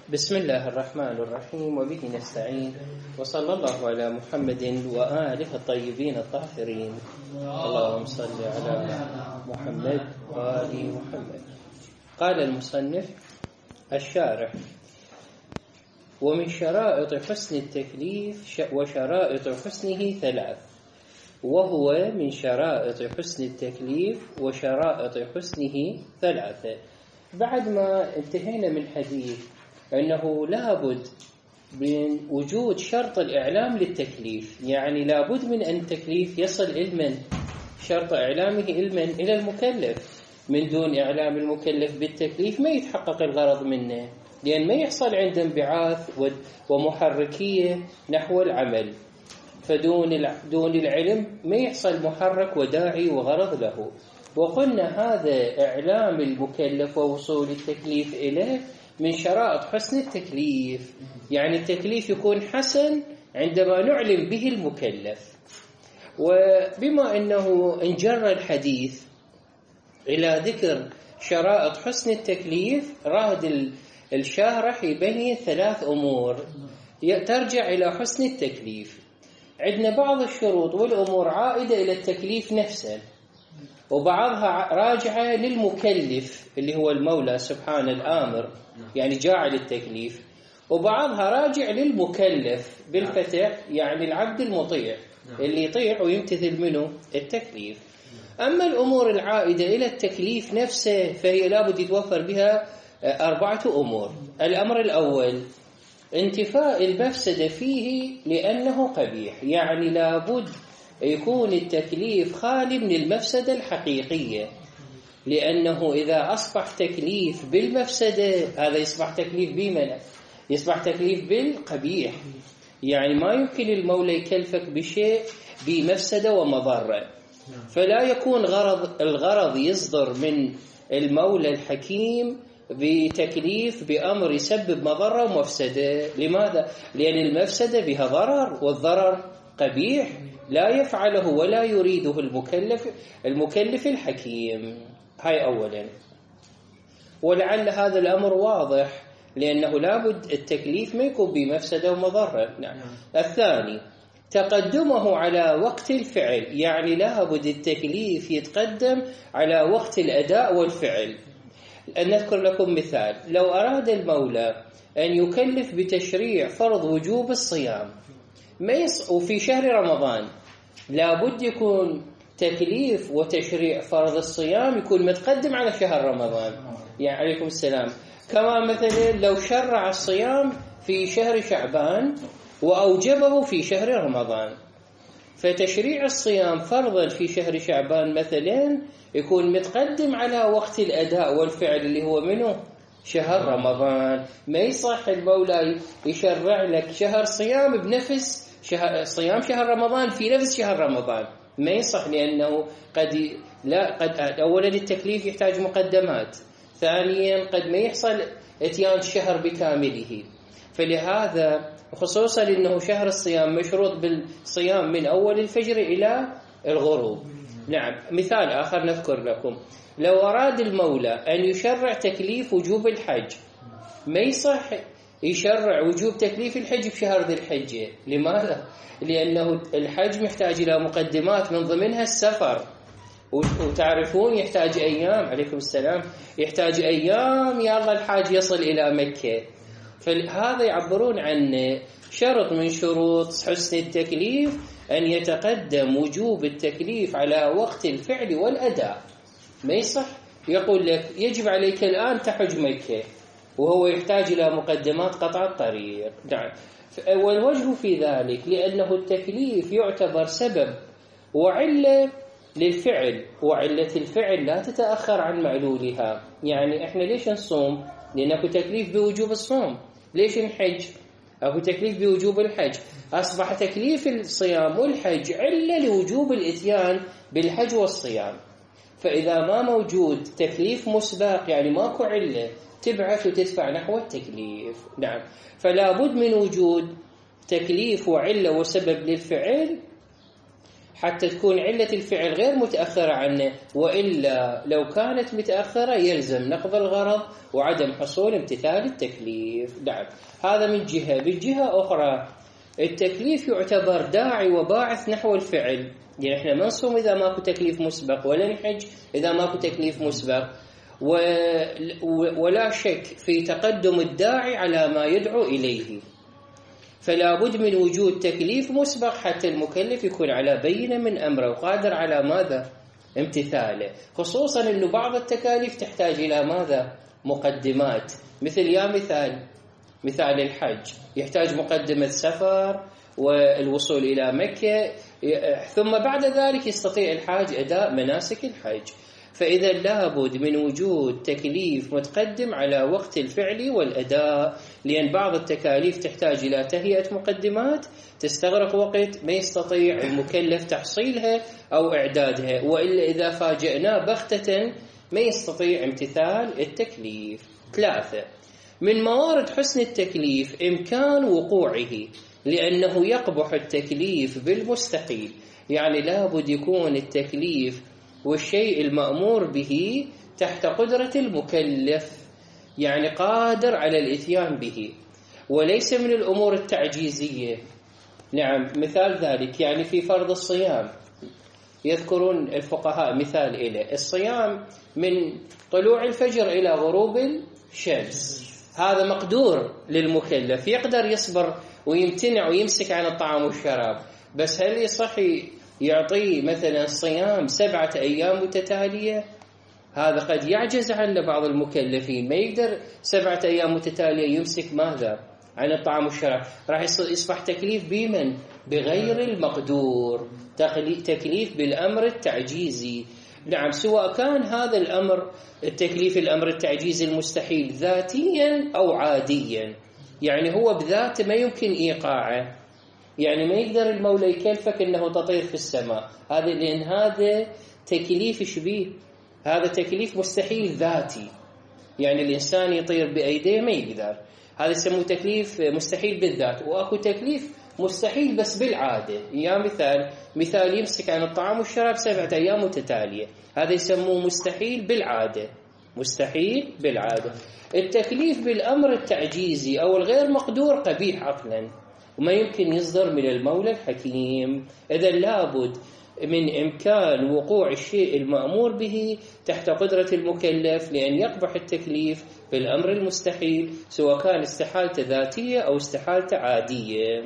بسم الله الرحمن الرحيم وبه نستعين وصلى الله على محمد وآله الطيبين الطاهرين. اللهم صل على محمد وآل محمد. قال المصنف الشارح: ومن شرائط حسن التكليف وشرائط حسنه ثلاث، وهو من شرائط حسن التكليف وشرائط حسنه ثلاثة. بعد ما انتهينا من حديث أنه لابد من وجود شرط الإعلام للتكليف، يعني لابد من أن التكليف يصل علما، شرط إعلامه علما إلى المكلف. من دون إعلام المكلف بالتكليف ما يتحقق الغرض منه، لأن ما يحصل عنده انبعاث ومحركية نحو العمل، فدون العلم ما يحصل محرك وداعي وغرض له. وقلنا هذا إعلام المكلف ووصول التكليف إليه من شرائط حسن التكليف، يعني التكليف يكون حسن عندما نعلم به المكلف. وبما أنه انجر الحديث إلى ذكر شرائط حسن التكليف، راد الشارح يبين ثلاث أمور ترجع إلى حسن التكليف. عندنا بعض الشروط والأمور عائدة إلى التكليف نفسه، وبعضها راجعة للمكلف اللي هو المولى سبحانه الآمر، يعني جاعل التكليف، وبعضها راجع للمكلف بالفتح، يعني العبد المطيع اللي يطيع ويمتثل منه التكليف. أما الأمور العائدة إلى التكليف نفسه فهي لابد يتوفر بها أربعة أمور. الأمر الأول انتفاء المفسدة فيه لأنه قبيح، يعني لابد يكون التكليف خالي من المفسدة الحقيقية، لأنه إذا أصبح تكليف بالمفسدة هذا يصبح تكليف بمنع، يصبح تكليف بالقبيح. يعني ما يمكن المولى يكلفك بشيء بمفسدة ومضرة، فلا يكون الغرض يصدر من المولى الحكيم بتكليف بأمر يسبب مضرة ومفسدة. لماذا؟ لأن المفسدة بها ضرر، والضرر قبيح لا يفعله ولا يريده المكلف الحكيم. هاي أولا، ولعل هذا الأمر واضح، لأنه لابد التكليف ما يكون بمفسدة ومضرة. نعم. الثاني تقدمه على وقت الفعل، يعني لابد التكليف يتقدم على وقت الأداء والفعل. أن نذكر لكم مثال: لو أراد المولى أن يكلف بتشريع فرض وجوب الصيام وفي شهر رمضان، لابد يكون تكليف وتشريع فرض الصيام يكون متقدم على شهر رمضان. يعني عليكم السلام. كما مثلا لو شرع الصيام في شهر شعبان وأوجبه في شهر رمضان، فتشريع الصيام فرضا في شهر شعبان مثلا يكون متقدم على وقت الأداء والفعل اللي هو منه شهر رمضان. ما يصح المولى يشرع لك شهر صيام بنفس صيام شهر رمضان في نفس شهر رمضان، ما يصح، لأنه قد أولا التكليف يحتاج مقدمات، ثانيا قد ما يحصل اتيان الشهر بكامله. فلهذا خصوصا أنه شهر الصيام مشروط بالصيام من أول الفجر إلى الغروب. نعم. مثال آخر نذكر لكم: لو أراد المولى أن يشرع تكليف وجوب الحج، ما يصح يشرع وجوب تكليف الحج بشهر ذي الحجة. لماذا؟ لأنه الحج محتاج إلى مقدمات، من ضمنها السفر، وتعرفون يحتاج أيام. عليكم السلام. يحتاج أيام يا الله الحاج يصل إلى مكة. فهذا يعبرون عن شرط من شروط حسن التكليف أن يتقدم وجوب التكليف على وقت الفعل والأداء. ما يصح يقول لك يجب عليك الآن تحج مكة وهو يحتاج إلى مقدمات قطع الطريق. نعم. والوجه في ذلك لأنه التكليف يعتبر سبب وعلة للفعل، وعلة الفعل لا تتأخر عن معلولها. يعني إحنا ليش نصوم؟ لأن أكو تكليف بوجوب الصوم. ليش نحج؟ أكو تكليف بوجوب الحج. أصبح تكليف الصيام والحج علة لوجوب الإتيان بالحج والصيام. فإذا ما موجود تكليف مسبق، يعني ماكو علة تبعث وتدفع نحو التكليف. نعم. فلا بد من وجود تكليف وعلة وسبب للفعل حتى تكون علة الفعل غير متأخرة عنه، وإلا لو كانت متأخرة يلزم نقض الغرض وعدم حصول امتثال التكليف. نعم، هذا من جهة. بالجهة أخرى التكليف يعتبر داعي وباعث نحو الفعل، يعني احنا ما نصوم إذا ماكو تكليف مسبق، ولا نحج إذا ماكو تكليف مسبق، ولا شك في تقدم الداعي على ما يدعو إليه، فلا بد من وجود تكليف مسبق حتى المكلف يكون على بينة من أمره وقادر على ماذا؟ امتثاله، خصوصا أنه بعض التكاليف تحتاج إلى ماذا؟ مقدمات، مثل مثال الحج يحتاج مقدمة سفر والوصول إلى مكة، ثم بعد ذلك يستطيع الحاج أداء مناسك الحج. فإذا لابد من وجود تكليف متقدم على وقت الفعل والأداء، لأن بعض التكاليف تحتاج إلى تهيئة مقدمات تستغرق وقت ما يستطيع المكلف تحصيلها أو إعدادها، وإلا إذا فاجئناه بغتة ما يستطيع امتثال التكليف. 3. من موارد حسن التكليف إمكان وقوعه، لأنه يقبح التكليف بالمستحيل، يعني لابد يكون التكليف والشيء المأمور به تحت قدرة المكلف، يعني قادر على الإتيان به، وليس من الأمور التعجيزية. نعم، مثال ذلك يعني في فرض الصيام يذكرون الفقهاء مثال إليه، الصيام من طلوع الفجر إلى غروب الشمس، هذا مقدور للمكلف، يقدر يصبر ويمتنع ويمسك عن الطعام والشراب، بس هل يصحي يعطيه مثلا صيام 7 أيام متتالية؟ هذا قد يعجز عنه بعض المكلفين، ما يقدر 7 أيام متتالية يمسك ماذا؟ عن الطعام والشراب، راح يصبح تكليف بمن؟ بغير المقدور، تكليف بالأمر التعجيزي. نعم، سواء كان هذا الأمر التكليف الأمر التعجيزي المستحيل ذاتيا أو عاديا، يعني هو بذاته ما يمكن إيقاعه، يعني ما يقدر المولى يكلفك أنه تطير في السماء، هذا لأن هذا تكليف شبيه، هذا تكليف مستحيل ذاتي، يعني الإنسان يطير بأيديه ما يقدر، هذا يسموه تكليف مستحيل بالذات. وأكو تكليف مستحيل بس بالعادة، يا مثال يمسك عن الطعام والشراب 7 أيام متتالية، هذا يسموه مستحيل بالعادة، مستحيل بالعادة. التكليف بالأمر التعجيزي أو الغير مقدور قبيح عقلا وما يمكن يصدر من المولى الحكيم، إذا لابد من إمكان وقوع الشيء المأمور به تحت قدرة المكلف، لأن يقبح التكليف بالأمر المستحيل سواء كان استحالة ذاتية أو استحالة عادية.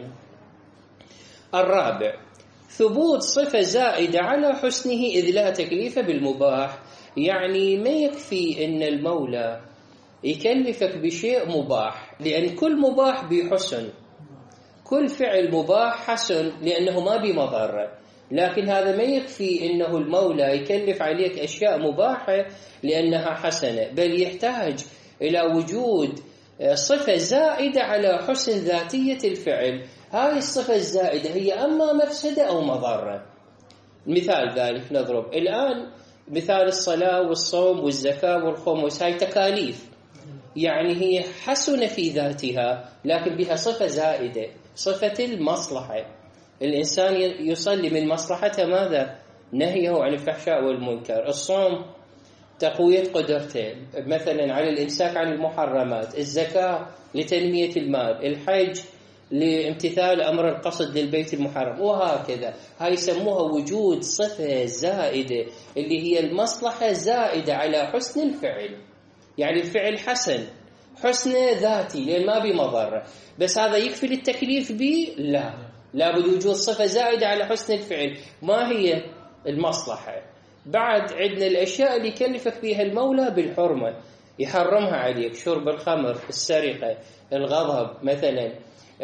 4. ثبوت صفة زائدة على حسنه، إذ لا تكليف بالمباح، يعني ما يكفي أن المولى يكلفك بشيء مباح، لأن كل مباح بحسن، كل فعل مباح حسن لأنه ما بمضرة، لكن هذا ما يكفي أنه المولى يكلف عليك أشياء مباحة لأنها حسنة، بل يحتاج إلى وجود صفة زائدة على حسن ذاتية الفعل. هذه الصفة الزائدة هي أما مفسدة أو مضرة. مثال ذلك نضرب الآن مثال الصلاة والصوم والزكاة والخمس، هاي تكاليف، يعني هي حسنة في ذاتها لكن بها صفة زائدة، صفة المصلحة. الإنسان يصلي من مصلحته ماذا؟ نهيه عن الفحشاء والمنكر. الصوم تقوية قدرته مثلا على الإمساك عن المحرمات، الزكاة لتنمية المال، الحج لامتثال أمر القصد للبيت المحرم، وهكذا. هاي يسموها وجود صفة زائدة اللي هي المصلحة زائدة على حسن الفعل، يعني الفعل حسن ذاتي لأن ما بمضرة، بس هذا يكفي للتكليف به؟ لا، لابد وجود صفة زائدة على حسن الفعل. ما هي المصلحة؟ بعد عندنا الأشياء اللي يكلفك بها المولى بالحرمة، يحرمها عليك، شرب الخمر، السرقة، الغضب مثلا،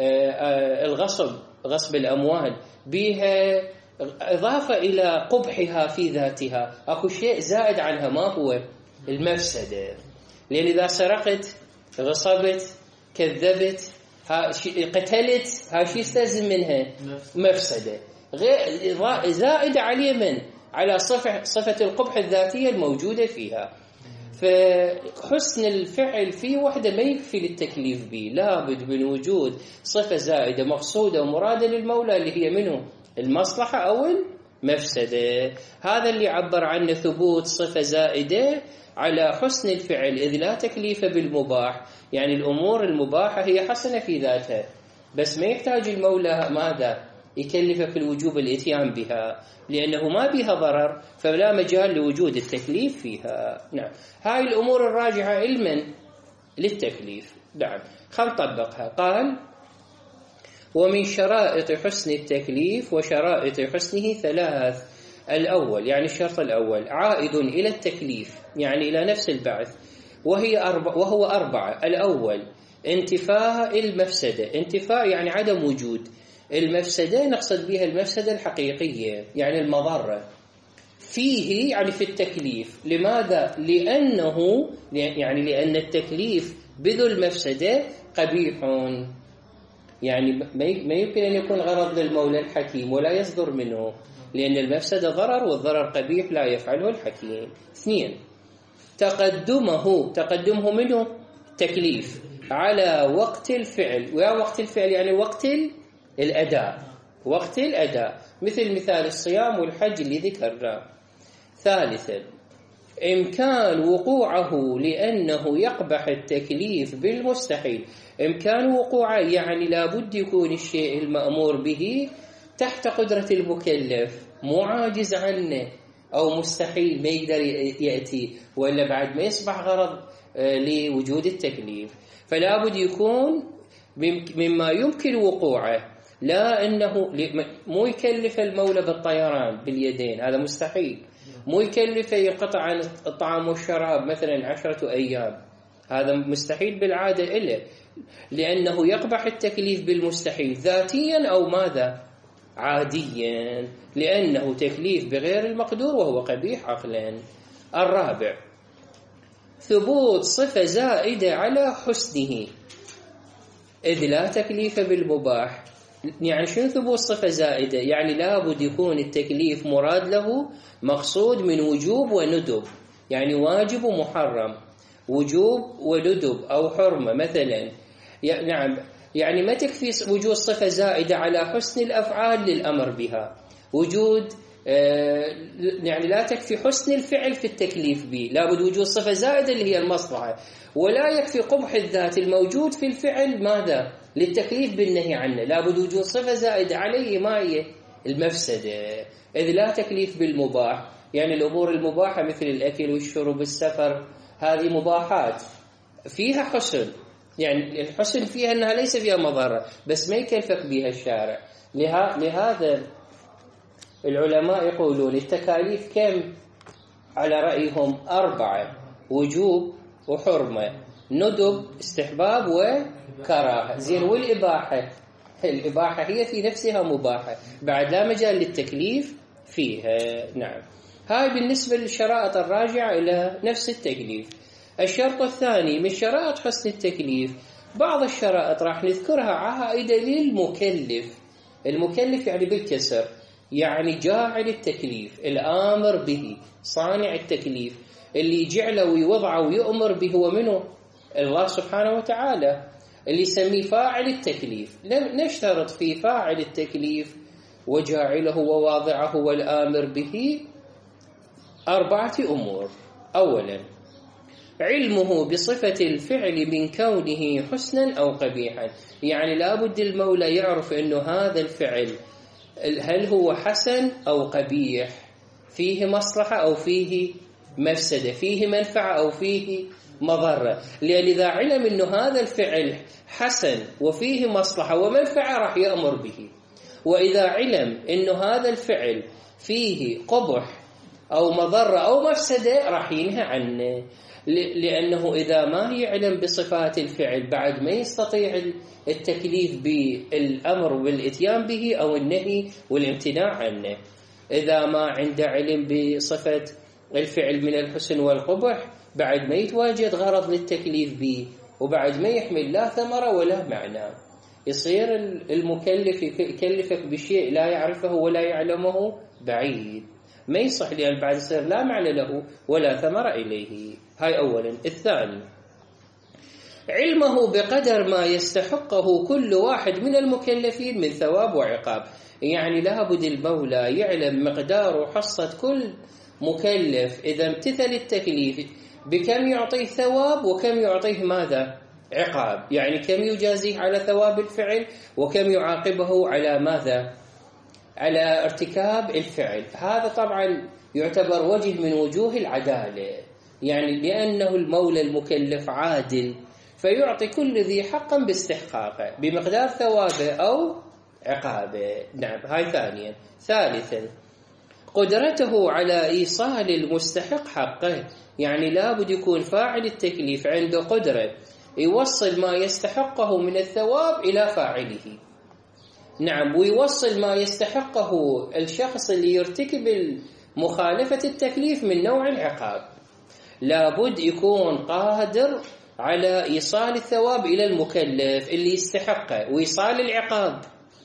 غصب الأموال، بها إضافة إلى قبحها في ذاتها أكو شيء زائد عنها، ما هو؟ المفسدة. لأن إذا سرقت، غصبت، كذبت، قتلت، هاشي يستلزم منها مفسدة زائدة عليه على صفة القبح الذاتية الموجودة فيها. فحسن الفعل في وحدة ما يكفي للتكليف به، لابد من وجود صفة زائدة مقصودة ومرادة للمولى اللي هي منه المصلحة أو مفسدة. هذا اللي عبر عنه ثبوت صفة زائدة على حسن الفعل، إذ لا تكليف بالمباح. يعني الأمور المباحة هي حسنة في ذاتها، بس ما يحتاج المولى ماذا؟ يكلف في الوجوب الإتيان بها، لأنه ما بها ضرر، فلا مجال لوجود التكليف فيها. نعم، هاي الأمور الراجعة علما للتكليف. نعم، خل نطبقها. قال: ومن شرائط حسن التكليف وشرائط حسنه ثلاث. الأول يعني الشرط الأول عائد إلى التكليف، يعني إلى نفس البعث، وهو أربعة. الأول انتفاء المفسدة. انتفاء يعني عدم وجود المفسدة، نقصد بها المفسدة الحقيقية يعني المضرة فيه، يعني في التكليف. لماذا؟ لأن التكليف بذو المفسدة قبيح، يعني ما يمكن أن يكون غرض للمولى الحكيم ولا يصدر منه، لأن المفسدة ضرر والضرر قبيح لا يفعله الحكيم. اثنين، تقدمه منه تكليف على وقت الفعل. وقت الفعل يعني وقت الأداء، مثل مثال الصيام والحج اللي ذكرناه. ثالثا، إمكان وقوعه لأنه يقبح التكليف بالمستحيل. إمكان وقوعه يعني لابد يكون الشيء المأمور به تحت قدرة المكلف، مو عاجز عنه أو مستحيل ما يقدر يأتي، ولا بعد ما يصبح غرض لوجود التكليف. فلا بد يكون مما يمكن وقوعه، لا أنه مو يكلف المولى بالطيران باليدين، هذا مستحيل. مو يكلف ينقطع عن الطعام والشراب مثلا 10 أيام، هذا مستحيل بالعادة إله، لأنه يقبح التكليف بالمستحيل ذاتيا أو ماذا؟ عاديا، لأنه تكليف بغير المقدور وهو قبيح عقلا. الرابع، ثبوت صفة زائدة على حسنه، إذ لا تكليف بالمباح. يعني شنو ثبوت صفة زائدة؟ يعني لابد يكون التكليف مراد له مقصود من وجوب وندب، يعني واجب ومحرم، وجوب وندب أو حرمة مثلا. نعم، يعني ما تكفي وجود صفة زائدة على حسن الأفعال للأمر بها، وجود يعني لا تكفي حسن الفعل في التكليف به، لابد وجود صفة زائدة اللي هي المصلحة، ولا يكفي قبح الذات الموجود في الفعل ماذا؟ للتكليف بالنهي عنه، لابد وجود صفة زائدة عليه ما هي؟ المفسدة. إذ لا تكليف بالمباح، يعني الأمور المباحة مثل الأكل والشرب السفر، هذه مباحات فيها حسن، يعني الحسن فيها أنها ليس فيها مضرة، بس ما يكلفك بها الشارع. لهذا العلماء يقولون التكاليف كم على رأيهم؟ 4: وجوب وحرمة، ندب، استحباب وكراهة. زين، والإباحة؟ الإباحة هي في نفسها مباحة، بعد لا مجال للتكليف فيها. نعم، هاي بالنسبة للشرائط الراجعة إلى نفس التكليف. الشرط الثاني من شرائط حسن التكليف، بعض الشرائط راح نذكرها عائدة للمكلف. المكلف يعني بالكسر، يعني جاعل التكليف، الآمر به، صانع التكليف، اللي جعله ويوضعه ويؤمر به هو منه؟ الله سبحانه وتعالى، اللي يسميه فاعل التكليف. نشترط في فاعل التكليف وجاعله وواضعه والآمر به 4 أمور. أولا، علمه بصفة الفعل من كونه حسنا أو قبيحا، يعني لابد المولى يعرف أنه هذا الفعل هل هو حسن أو قبيح، فيه مصلحة أو فيه مفسدة، فيه منفعة أو فيه مضرة. لأن إذا علم أنه هذا الفعل حسن وفيه مصلحة ومنفعة راح يأمر به، وإذا علم أنه هذا الفعل فيه قبح أو مضرة أو مفسدة راح ينهى عنه، لأنه إذا ما يعلم بصفات الفعل بعد ما يستطيع التكليف بالأمر والإتيان به أو النهي والامتناع عنه. إذا ما عنده علم بصفة الفعل من الحسن والقبح بعد ما يتواجد غرض للتكليف به، وبعد ما يحمل لا ثمرة ولا معنى، يصير المكلف يكلفك بشيء لا يعرفه ولا يعلمه بعيد، ما يصح، لأن بعد يصير لا معنى له ولا ثمرة إليه. هاي أولا. الثاني، علمه بقدر ما يستحقه كل واحد من المكلفين من ثواب وعقاب. يعني لابد المولى يعلم مقدار وحصة كل مكلف إذا امتثل التكليف بكم يعطيه ثواب وكم يعطيه ماذا؟ عقاب. يعني كم يجازيه على ثواب الفعل وكم يعاقبه على ماذا؟ على ارتكاب الفعل. هذا طبعا يعتبر وجه من وجوه العدالة، يعني لأنه المولى المكلف عادل فيعطي كل ذي حقا باستحقاقه بمقدار ثوابه أو عقابه. نعم، هاي ثانيا. ثالثا قدرته على إيصال المستحق حقه، يعني لابد يكون فاعل التكليف عنده قدرة يوصل ما يستحقه من الثواب إلى فاعله. نعم، ويوصل ما يستحقه الشخص اللي يرتكب مخالفة التكليف من نوع العقاب. لابد يكون قادر على إيصال الثواب إلى المكلف اللي يستحقه، وإيصال العقاب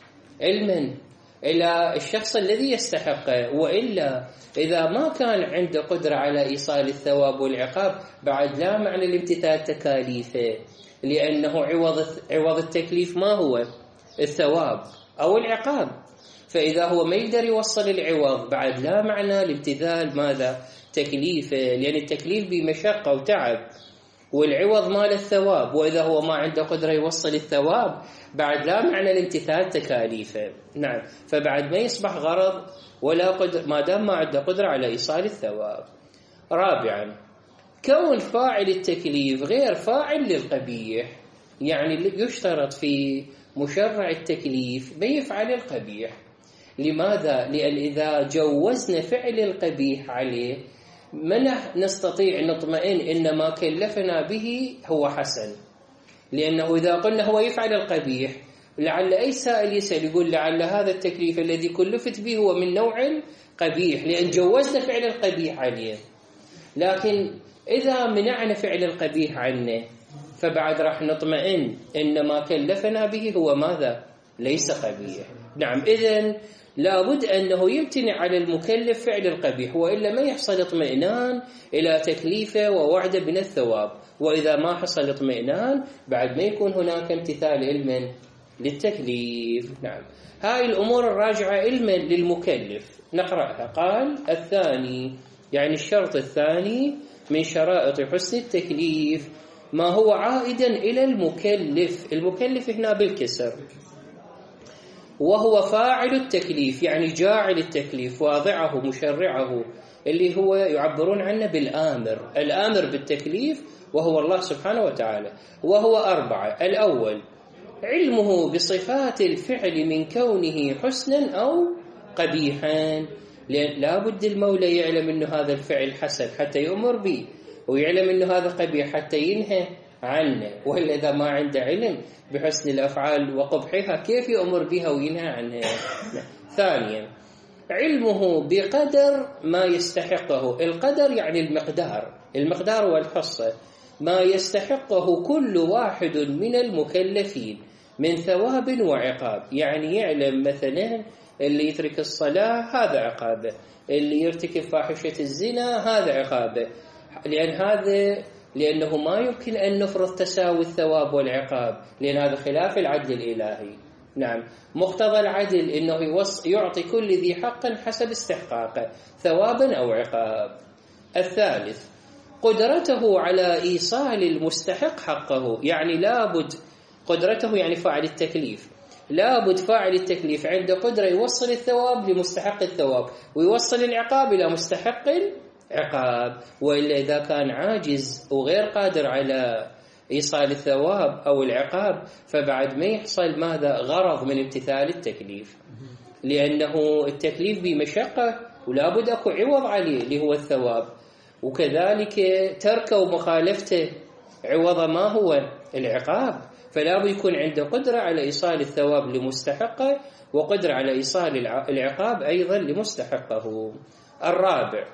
علما إلى الشخص الذي يستحقه. وإلا إذا ما كان عنده قدرة على إيصال الثواب والعقاب بعد لا معنى لامتثال تكاليفه، لأنه عوض التكليف ما هو؟ الثواب أو العقاب. فإذا هو ما يقدر يوصل العوض بعد لا معنى لامتثال ماذا؟ تكليفه، لأن التكليف بمشقة وتعب والعوض مال الثواب. وإذا هو ما عنده قدرة يوصل الثواب بعد لا معنى لامتثال تكاليفه. نعم، فبعد ما يصبح غرض ولا قدر ما دام ما عنده قدرة على إيصال الثواب. رابعا كون فاعل التكليف غير فاعل للقبيح، يعني يشترط في مشرع التكليف ما يفعل القبيح. لماذا؟ لأن إذا جوزنا فعل القبيح عليه ما نستطيع نطمئن إن ما كلفنا به هو حسن، لأنه إذا قلنا هو يفعل القبيح لعل أي سائل يسأل يقول لعل هذا التكليف الذي كلفت به هو من نوع القبيح لأن جوزنا فعل القبيح عليه. لكن إذا منعنا فعل القبيح عنه فبعد راح نطمئن إن ما كلفنا به هو ماذا؟ ليس قبيح. نعم، إذن لابد أنه يمتنع على المكلف فعل القبيح، وإلا ما يحصل اطمئنان إلى تكليفه ووعده من الثواب. وإذا ما حصل اطمئنان بعد ما يكون هناك امتثال علما للتكليف. نعم، هاي الأمور الراجعة علما للمكلف نقرأها. قال الثاني، يعني الشرط الثاني من شرائط حسن التكليف ما هو عائدا إلى المكلف. المكلف هنا بالكسر، وهو فاعل التكليف، يعني جاعل التكليف واضعه مشرعه، اللي هو يعبرون عنه بالآمر. الآمر بالتكليف وهو الله سبحانه وتعالى. وهو أربعة. الأول علمه بصفات الفعل من كونه حسنا أو قبيحا، لأن لا بد المولى يعلم أنه هذا الفعل حسن حتى يؤمر به، ويعلم أنه هذا قبيح حتى ينهى عنه. وإلا إذا ما عنده علم بحسن الأفعال وقبحها كيف يؤمر بها وينهى عنها؟ ثانيا علمه بقدر ما يستحقه. القدر يعني المقدار والحصة، ما يستحقه كل واحد من المكلفين من ثواب وعقاب. يعني يعلم مثلا اللي يترك الصلاة هذا عقابه، اللي يرتكب فاحشة الزنا هذا عقابه، لأنه ما يمكن أن نفرض تساوي الثواب والعقاب، لأن هذا خلاف العدل الإلهي. نعم، مقتضى العدل أنه يعطي كل ذي حق حسب استحقاقه ثوابا أو عقاب. الثالث قدرته على إيصال المستحق حقه، يعني لابد قدرته، يعني فاعل التكليف، لابد فاعل التكليف عنده قدرة يوصل الثواب لمستحق الثواب ويوصل العقاب إلى مستحق العقاب. وإلا إذا كان عاجز وغير قادر على إيصال الثواب أو العقاب فبعد ما يحصل ماذا؟ غرض من امتثال التكليف، لأنه التكليف بمشقة ولابد أكو عوض عليه اللي هو الثواب، وكذلك تركه ومخالفته عوض ما هو؟ العقاب. فلا بد يكون عنده قدرة على إيصال الثواب لمستحقه وقدرة على إيصال العقاب أيضا لمستحقه. الرابع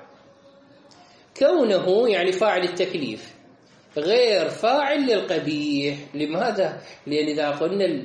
كونه يعني فاعل التكليف غير فاعل للقبيح. لماذا؟ لأن إذا قلنا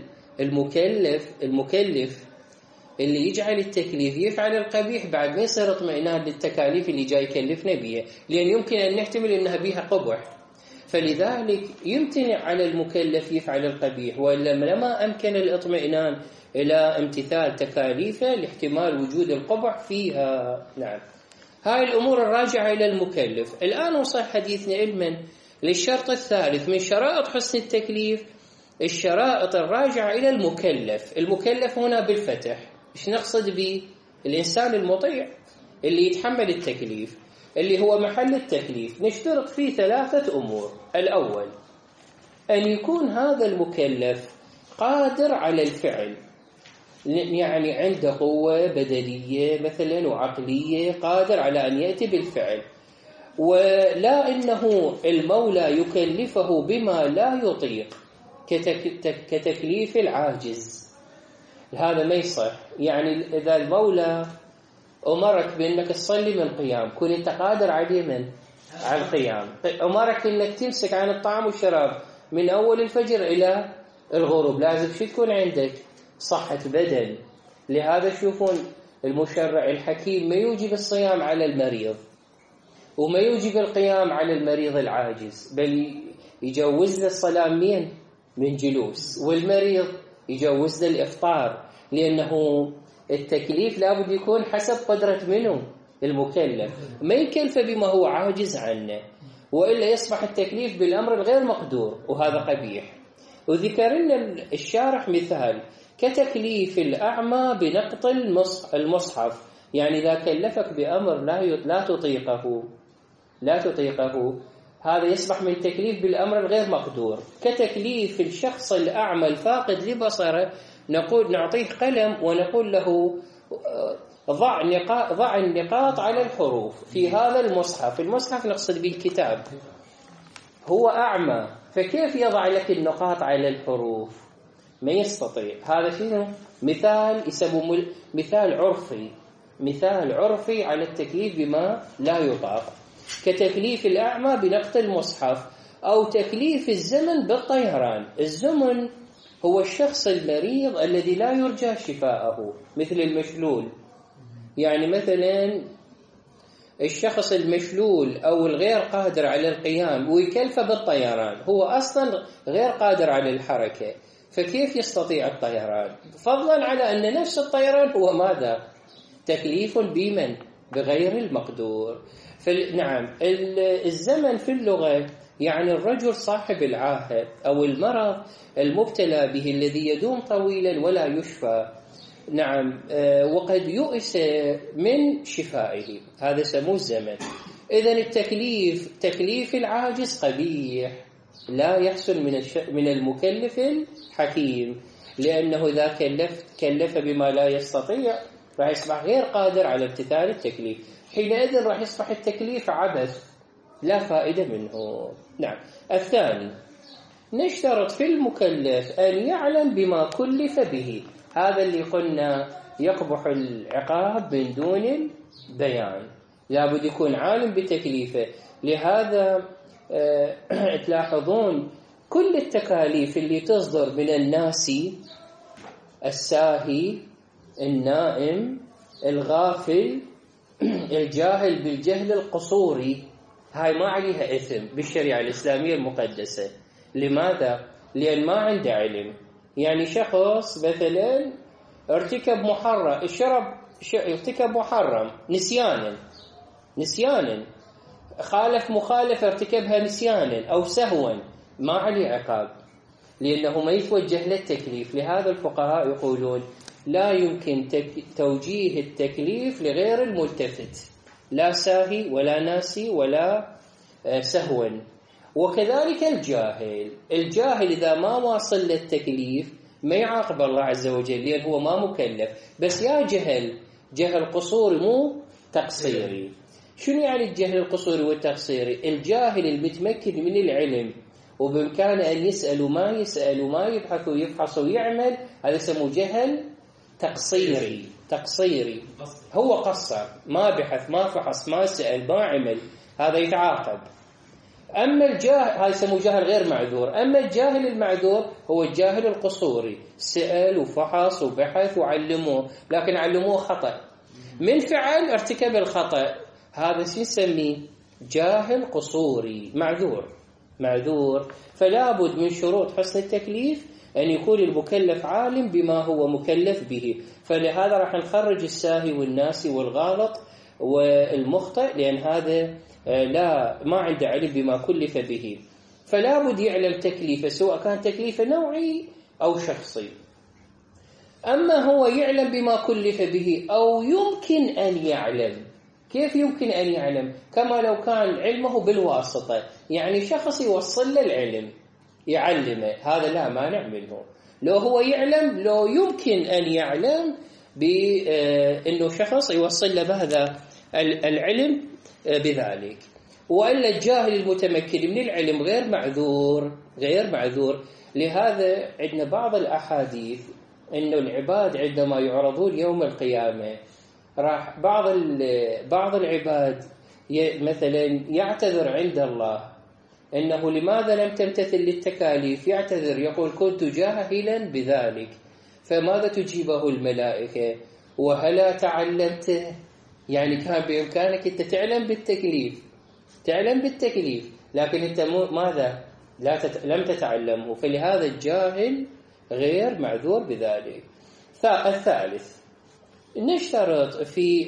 المكلف اللي يجعل التكليف يفعل القبيح بعد ما يصير اطمئنان للتكاليف اللي جاي يكلفنا بها، لأن يمكن أن نحتمل أنها بها قبح. فلذلك يمتنع على المكلف يفعل القبيح، وإلا لما أمكن الاطمئنان إلى امتثال تكاليفه لاحتمال وجود القبح فيها. نعم، هاي الأمور الراجعة إلى المكلف. الآن وصل حديثنا علما للشرط الثالث من شرائط حسن التكليف، الشرائط الراجعة إلى المكلف. المكلف هنا بالفتح، إيش نقصد به؟ الإنسان المطيع اللي يتحمل التكليف، اللي هو محل التكليف. نشترط فيه 3 أمور. الأول أن يكون هذا المكلف قادر على الفعل، يعني عنده قوة بدنية مثلا وعقلية، قادر على أن يأتي بالفعل، ولا إنه المولى يكلفه بما لا يطيق كتكليف العاجز. هذا ما يصح. يعني إذا المولى أمرك بأنك تصلي من قيام، كن أنت قادر عليه على القيام. أمرك أنك تمسك عن الطعام والشراب من أول الفجر إلى الغروب، لازم شو تكون عندك؟ صحة بدن. لهذا شوفون المشرع الحكيم ما يوجب الصيام على المريض، وما يوجب القيام على المريض العاجز، بل يجوز له الصلاة من جلوس، والمريض يجوز له الإفطار، لأنه التكليف لابد يكون حسب قدرة منه المكلف، ما يكلف بما هو عاجز عنه، وإلا يصبح التكليف بالأمر الغير مقدور، وهذا قبيح. وذكر لنا الشارح مثال كتكليف الأعمى بنقط المصحف، يعني إذا كلفك بأمر لا تطيقه، هذا يصبح من تكليف بالأمر الغير مقدور. كتكليف الشخص الأعمى الفاقد لبصره، نقول نعطيه قلم ونقول له ضع النقاط على الحروف في هذا المصحف. المصحف نقصد به الكتاب، هو أعمى، فكيف يضع لك النقاط على الحروف؟ ما يستطيع. هذا شنو؟ مثال يسموه مثال عرفي على التكليف بما لا يطاق، كتكليف الأعمى بنقط المصحف، أو تكليف الزمن بالطيران. الزمن هو الشخص المريض الذي لا يرجى شفاءه، مثل المشلول. يعني مثلا الشخص المشلول أو الغير قادر على القيام ويكلف بالطيران، هو أصلا غير قادر على الحركة، فكيف يستطيع الطيران؟ فضلا على أن نفس الطيران هو ماذا؟ تكليف بمن؟ بغير المقدور. نعم، الزمن في اللغة يعني الرجل صاحب العاهة أو المرض المبتلى به الذي يدوم طويلا ولا يشفى. نعم، وقد يؤس من شفائه، هذا سموه الزمن. إذن تكليف العاجز قبيح، لا يحسن من المكلف الحكيم، لأنه إذا كلف بما لا يستطيع راح يصبح غير قادر على امتثال التكليف، حينئذ راح يصبح التكليف عبث لا فائدة منه. نعم. الثاني، نشترط في المكلف أن يعلم بما كلف به، هذا اللي قلنا يقبح العقاب من دون البيان، لابد يكون عالم بتكليفه. لهذا تلاحظون كل التكاليف اللي تصدر من الناس، الساهي، النائم، الغافل، الجاهل بالجهل القصوري، هاي ما عليها إثم بالشريعة الإسلامية المقدسة. لماذا؟ لأن ما عنده علم. يعني شخص مثلا ارتكب محرم، ارتكب محرم نسيانا، خالف مخالفة ارتكبها نسيانا أو سهوا، ما عليه عقاب، لأنه ما يتوجه للتكليف. لهذا الفقهاء يقولون لا يمكن توجيه التكليف لغير الملتفت، لا ساهي ولا ناسي ولا سهوا. وكذلك الجاهل إذا ما واصل للتكليف ما يعاقب الله عز وجل، لأن هو ما مكلف، بس يا جهل قصوري مو تقصيري. شنو يعني الجهل القصوري والتقصيري؟ الجاهل المتمكن من العلم وبإمكانه أن يسأل وما يبحث ويفحص ويعمل، هذا يسموه جهل تقصيري. هو قصر، ما بحث ما فحص ما سأل ما عمل، هذا يتعاقب. أما الجاهل هذا يسموه جاهل غير معذور. أما الجاهل المعذور هو الجاهل القصوري، سأل وفحص وبحث وعلموه، لكن علموه خطأ، من فعل ارتكب الخطأ، هذا شو نسميه؟ جاهل قصوري معذور. معذور. فلا بد من شروط حسن التكليف أن يكون المكلف عالم بما هو مكلف به. فلهذا راح نخرج الساهي والناسي والغالط والمخطئ، لأن هذا ما عنده علم بما كلف به. فلا بد يعلم تكليفه، سواء كان تكليفه نوعي أو شخصي. أما هو يعلم بما كلف به أو يمكن أن يعلم. كيف يمكن أن يعلم؟ كما لو كان علمه بالواسطة، يعني شخص يوصل له العلم يعلمه، هذا لا مانع منه. لو هو يعلم، لو يمكن أن يعلم بأنه شخص يوصل له بهذا العلم بذلك. وإلا الجاهل المتمكن من العلم غير معذور. لهذا عندنا بعض الأحاديث إنه العباد عندما يعرضون يوم القيامة راح بعض العباد مثلا يعتذر عند الله إنه لماذا لم تمتثل للتكاليف، يعتذر يقول كنت جاهلا بذلك. فماذا تجيبه الملائكة؟ وهلا تعلمته؟ يعني كان بإمكانك أنت تعلم بالتكليف، لكن أنت ماذا لم تتعلمه. فلهذا الجاهل غير معذور بذلك. الثالث، نشترط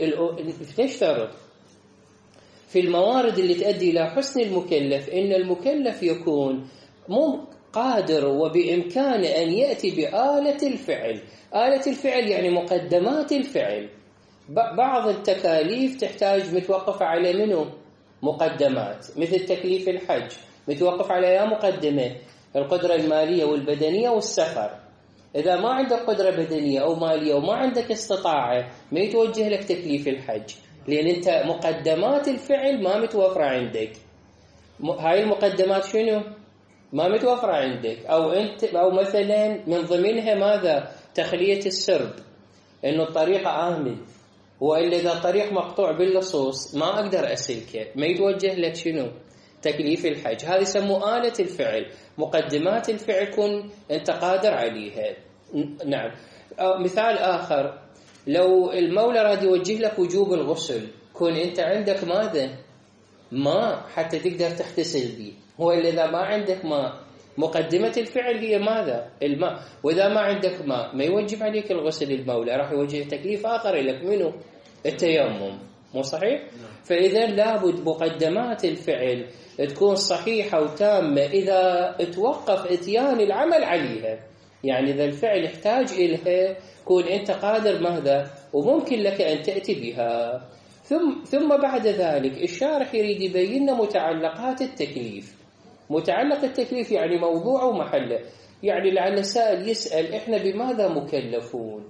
في الموارد اللي تؤدي إلى حسن المكلف إن المكلف يكون قادر وبإمكانه أن يأتي بآلة الفعل. آلة الفعل يعني مقدمات الفعل. بعض التكاليف تحتاج متوقفة على منه مقدمات، مثل تكليف الحج متوقف على مقدمة، القدرة المالية والبدنية والسفر. إذا ما عندك قدرة بدنية أو مالية وما عندك استطاعة ما يتوجه لك تكليف الحج، لأن أنت مقدمات الفعل ما متوفرة عندك. هاي المقدمات شنو؟ ما متوفرة عندك. أو مثلا من ضمنها ماذا؟ تخلية السرب، إنه الطريق آمن، وإلا إذا الطريق مقطوع باللصوص ما أقدر أسلكه، ما يتوجه لك شنو؟ تكليف الحج. هذه يسموه آلة الفعل، مقدمات الفعل كن أنت قادر عليها. نعم. مثال آخر، لو المولى راد يوجه لك وجوب الغسل، كون أنت عندك ماذا؟ ماء حتى تقدر تغتسل به. هو إذا ما عندك ماء، مقدمة الفعل هي ماذا؟ الماء. وإذا ما عندك ماء ما يوجب عليك الغسل، المولى راح يوجه تكليف آخر لك منه التيمم. مو صحيح؟ فإذا لابد مقدمات الفعل تكون صحيحة وتامة إذا توقف إتيان العمل عليها. يعني إذا الفعل يحتاج إليها كون أنت قادر ماذا؟ وممكن لك أن تأتي بها. ثم بعد ذلك الشارح يريد يبين متعلقات التكليف. متعلق التكليف يعني موضوع ومحله. يعني لعل سائل يسأل إحنا بماذا مكلفون؟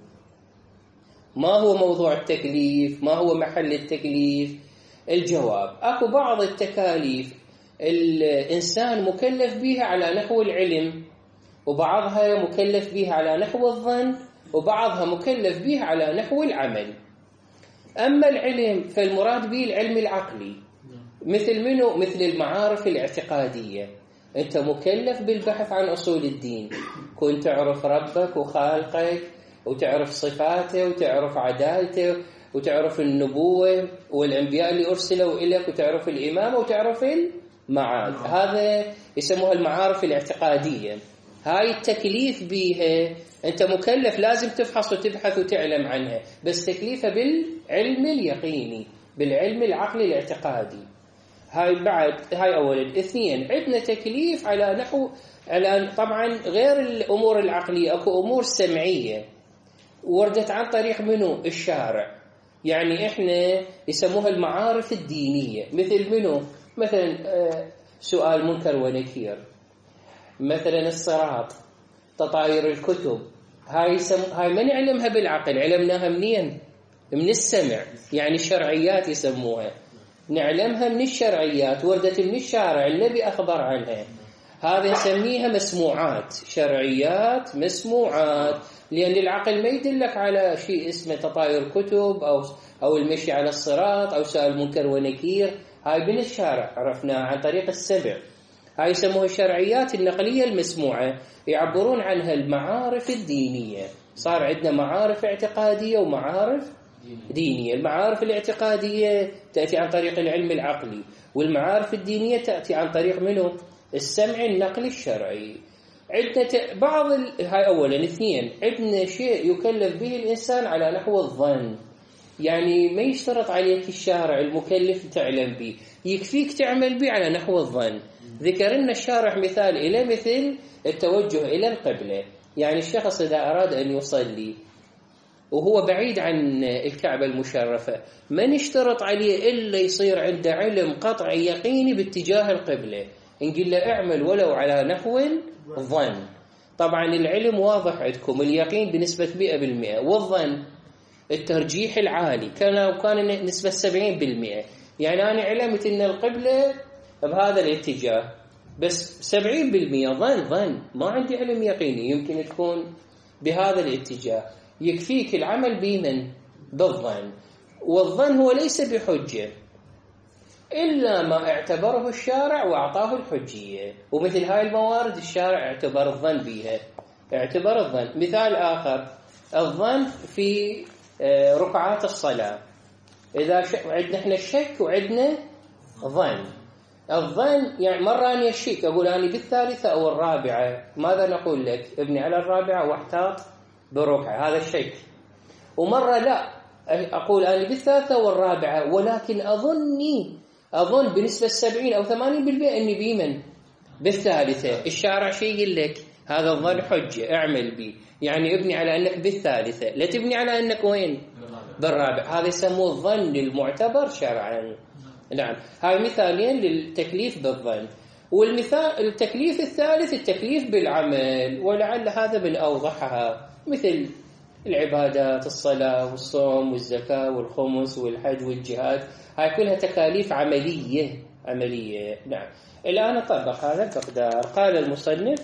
ما هو موضوع التكليف؟ ما هو محل التكليف؟ الجواب، أكو بعض التكاليف الإنسان مكلف بها على نحو العلم، وبعضها مكلف بها على نحو الظن، وبعضها مكلف بها على نحو العمل. أما العلم فالمراد به العلم العقلي، مثل منه؟ مثل المعارف الاعتقادية. أنت مكلف بالبحث عن أصول الدين، كنت تعرف ربك وخالقك، وتعرف صفاته، وتعرف عدالته، وتعرف النبوة والأنبياء اللي أرسلوا إليك، وتعرف الإمامة، وتعرف المعاد. هذا يسموها المعارف الاعتقادية. هاي التكليف بيها أنت مكلف، لازم تفحص وتبحث وتعلم عنها، بس تكليفها بالعلم اليقيني، بالعلم العقلي الاعتقادي. هاي أولا. اثنين، عندنا تكليف على طبعا غير الأمور العقلية، أكو أمور سمعية وردت عن طريق منه؟ الشارع. يعني إحنا يسموها المعارف الدينية، مثل منه؟ مثلا سؤال منكر ونكير، مثلا الصراط، تطاير الكتب. هاي ما نعلمها بالعقل، علمناها منين؟ من السمع. يعني الشرعيات يسموها، نعلمها من الشرعيات، وردت من الشارع، النبي أخبر عنها. هذا نسميها مسموعات، شرعيات مسموعات، لأن العقل ما يدلك على شيء اسمه تطاير كتب أو المشي على الصراط أو سؤال منكر ونكير. هاي من الشارع عرفناها عن طريق السمع. هاي يسموها الشرعيات النقلية المسموعة، يعبرون عنها المعارف الدينية. صار عندنا معارف اعتقادية ومعارف دينية. المعارف الاعتقادية تأتي عن طريق العلم العقلي، والمعارف الدينية تأتي عن طريق منه؟ السمعي النقلي الشرعي. عندنا بعض هاي أولا. اثنين، عندنا شيء يكلف به الإنسان على نحو الظن، يعني ما يشترط عليك الشارع المكلف تعلم به، يكفيك تعمل به على نحو الظن. ذكرنا الشارع مثال إلى مثل التوجه إلى القبلة، يعني الشخص إذا أراد أن يصلي وهو بعيد عن الكعبة المشرفة ما نشترط عليه إلا يصير عنده علم قطعي يقيني باتجاه القبلة، نقول له اعمل ولو على نحو الظن. طبعا العلم واضح عندكم، اليقين بنسبة 100%، والظن الترجيح العالي كان نسبة 70%. يعني أنا علمت إن القبلة بهذا الاتجاه، بس 70% ظن، ما عندي علم يقيني، يمكن تكون بهذا الاتجاه. يكفيك العمل بمن؟ بالظن. والظن هو ليس بحجة إلا ما اعتبره الشارع وأعطاه الحجية، ومثل هاي الموارد الشارع اعتبر الظن بها، اعتبر الظن. مثال آخر، الظن في ركعات الصلاة. إذا عندنا احنا الشك وعندنا ظن. الظن يعني مرة أنا الشك أقول أنا بالثالثة أو الرابعة، ماذا نقول لك؟ ابني على الرابعة واحتاط بركعة، هذا الشك. ومرة لا، أقول أنا بالثالثة والرابعة ولكن أظن بنسبة 70 أو 80% أني بيمن بالثالثة. الشارع شيء يقول لك هذا الظن حجة اعمل به، يعني ابني على أنك بالثالثة، لا تبني على أنك وين؟ بالرابع. هذا يسموه الظن المعتبر شرعا. نعم، هاي مثالين للتكليف بالظن. والمثال التكليف الثالث التكليف بالعمل، ولعل هذا من أوضحها، مثل العبادات، الصلاة والصوم والزكاة والخمس والحج والجهاد، هاي كلها تكاليف عملية. نعم. الآن نطبق هذا المقدار. قال المصنف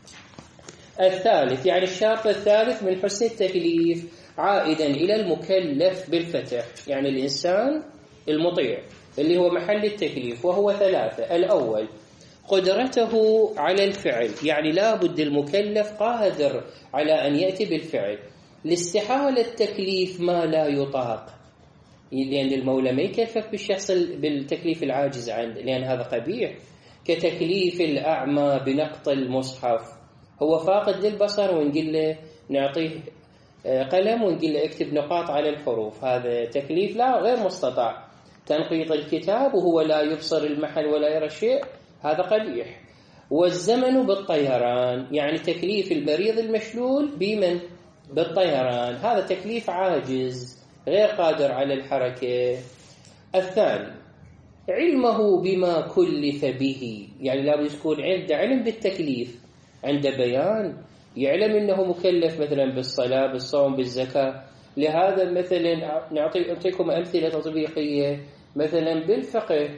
الثالث، يعني الشرط الثالث من حسن التكليف عائدا إلى المكلف بالفتح، يعني الإنسان المطيع اللي هو محل التكليف، وهو ثلاثة. الأول قدرته على الفعل، يعني لا بد المكلف قادر على أن يأتي بالفعل. لاستحالة التكليف ما لا يطاق، لأن المولى ما يكلفك بالشخص بالتكليف العاجز عنه، لأن هذا قبيح. كتكليف الأعمى بنقط المصحف، هو فاقد للبصر ونقول له نعطيه قلم ونقول له اكتب نقاط على الحروف، هذا تكليف لا غير مستطاع. تنقيط الكتاب وهو لا يبصر المحل ولا يرى شيء، هذا قبيح. والزمن بالطيران، يعني تكليف المريض المشلول بمن؟ بالطيران، هذا تكليف عاجز غير قادر على الحركة. الثاني علمه بما كلف به، يعني لابد يكون عنده علم بالتكليف، عنده بيان، يعلم أنه مكلف مثلا بالصلاة بالصوم بالزكاة. لهذا مثلا نعطيكم أمثلة تطبيقية. مثلا بالفقه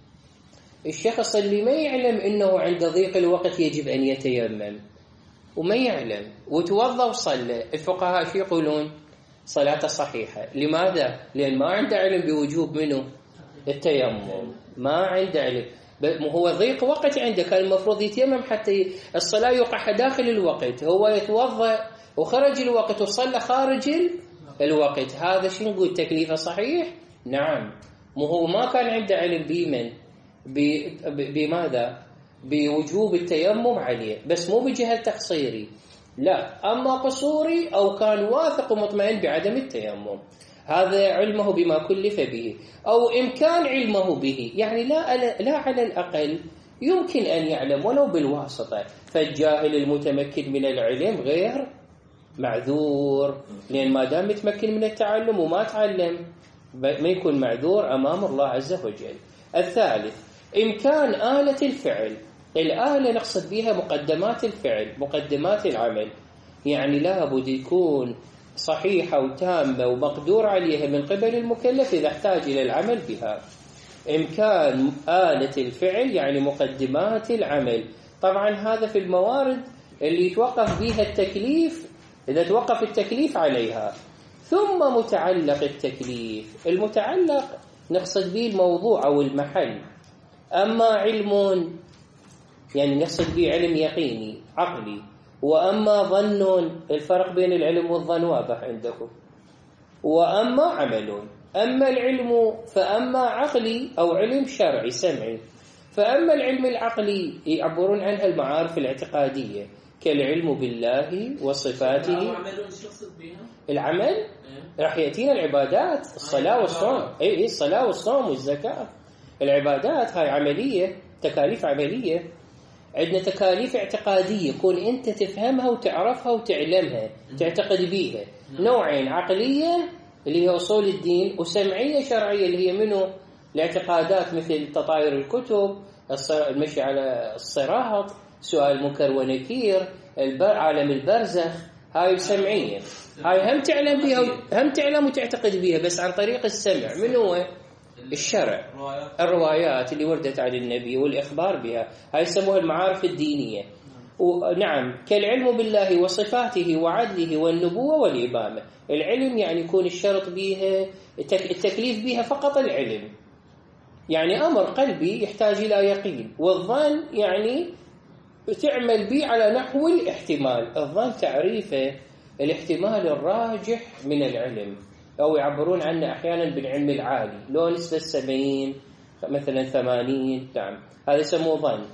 الشخص اللي ما يعلم أنه عند ضيق الوقت يجب أن يتيمم، وما يعلم وتوضى وصلى، الفقهاء شو يقولون؟ صلاته صحيحة. لماذا؟ لأن ما عنده علم بوجوب منه التيمم، ما عنده علم، هو ضيق وقت عنده، كان المفروض يتيمم حتى الصلاة يقع داخل الوقت، هو يتوضى وخرج الوقت وصلى خارج الوقت، هذا شو نقول؟ تكليفه صحيح؟ نعم. هو ما كان عنده علم بمن؟ بماذا؟ بوجوب التيمم عليه، بس مو بجهة تقصيري، لا، أما قصوري أو كان واثق ومطمئن بعدم التيمم، هذا علمه بما كلف به. أو إمكان علمه به، يعني لا على الأقل يمكن أن يعلم ولو بالواسطة. فالجاهل المتمكن من العلم غير معذور، لأن ما دام متمكن من التعلم وما تعلم ما يكون معذور أمام الله عز وجل. الثالث إمكان آلة الفعل، الآلة نقصد بها مقدمات الفعل، مقدمات العمل، يعني لابد يكون صحيحة وتامة ومقدور عليها من قبل المكلف إذا احتاج إلى العمل بها. إمكان آلة الفعل يعني مقدمات العمل. طبعا هذا في الموارد اللي يتوقف بها التكليف، إذا توقف التكليف عليها. ثم متعلق التكليف، المتعلق نقصد به الموضوع أو المحل. أما علم يعني نقصد به علم يقيني عقلي، وأما ظن، الفرق بين العلم والظن واضح عندكم. وأما عمل، أما العلم فأما عقلي أو علم شرعي سمعي، فأما العلم العقلي يعبرون عنها المعارف الاعتقادية كالعلم بالله وصفاته. العمل راح يأتينا العبادات، الصلاة والصوم. الصلاة والصوم والزكاة، العبادات هاي عملية، تكاليف عملية. عندنا تكاليف اعتقادية، كون أنت تفهمها وتعرفها وتعلمها تعتقد بيها. نوعين، عقلية اللي هي أصول الدين، وسمعية شرعية اللي هي منه الاعتقادات مثل تطاير الكتب، المشي على الصراط، سؤال منكر ونكير، عالم البرزخ. هاي سمعية، هاي هم تعلم بها هم تعلم وتعتقد بها بس عن طريق السمع. من هو؟ الشرع، الروايات اللي وردت عن النبي والإخبار بها، هاي يسموها المعارف الدينية. ونعم كالعلم بالله وصفاته وعدله والنبوة والإمامة. العلم يعني يكون الشرط بها، التكليف بها فقط العلم، يعني أمر قلبي يحتاج إلى يقين. والظن يعني تعمل به على نحو الاحتمال. الظن تعريفه الاحتمال الراجح من العلم، أو يعبرون عنه أحيانا بالعلم العالي، لو نسبة 70 مثلا 80. نعم هذا يسموه ظن.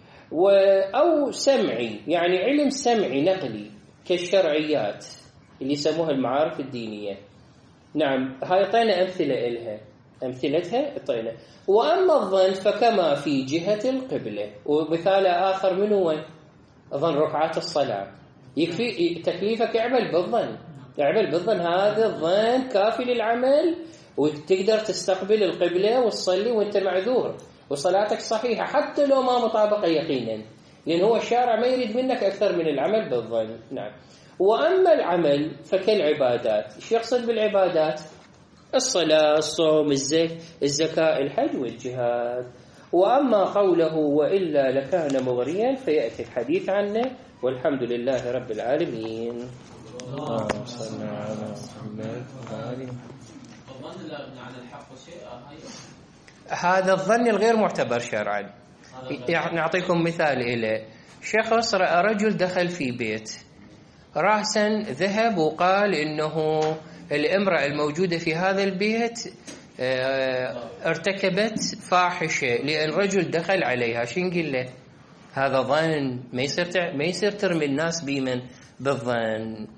أو سمعي يعني علم سمعي نقلي كالشرعيات اللي يسموها المعارف الدينية. نعم هاي طينا أمثلة إلها، أمثلتها طينا. وأما الظن فكما في جهة القبلة. ومثال آخر من هو؟ ظن ركعات الصلاة. يكفي تكليفك اعمل بالظن، اعمل بالظن، هذا الظن كافي للعمل، وتقدر تستقبل القبلة وتصلي وانت معذور وصلاتك صحيحة حتى لو ما مطابقة يقينا، لأن هو الشارع ما يريد منك أكثر من العمل بالظن. نعم. وأما العمل فكالعبادات. ايش يقصد بالعبادات؟ الصلاة، الصوم، الزكاة، الحج والجهاد. وأما قوله وإلا لكان مغريا فيأتي الحديث عنه، والحمد لله رب العالمين. اللهم صل على محمد وآله. الظن عن الحق شيء، هذا الظن الغير معتبر شرعا. نعطيكم مثال إليه. شخص رأى رجل دخل في بيت، رأسا ذهب وقال إنه الامرأة الموجودة في هذا البيت ارتكبت فاحشة لأن رجل دخل عليها. شو نقول له؟ هذا ظن، ما يصير ترمي الناس بمن بالظن.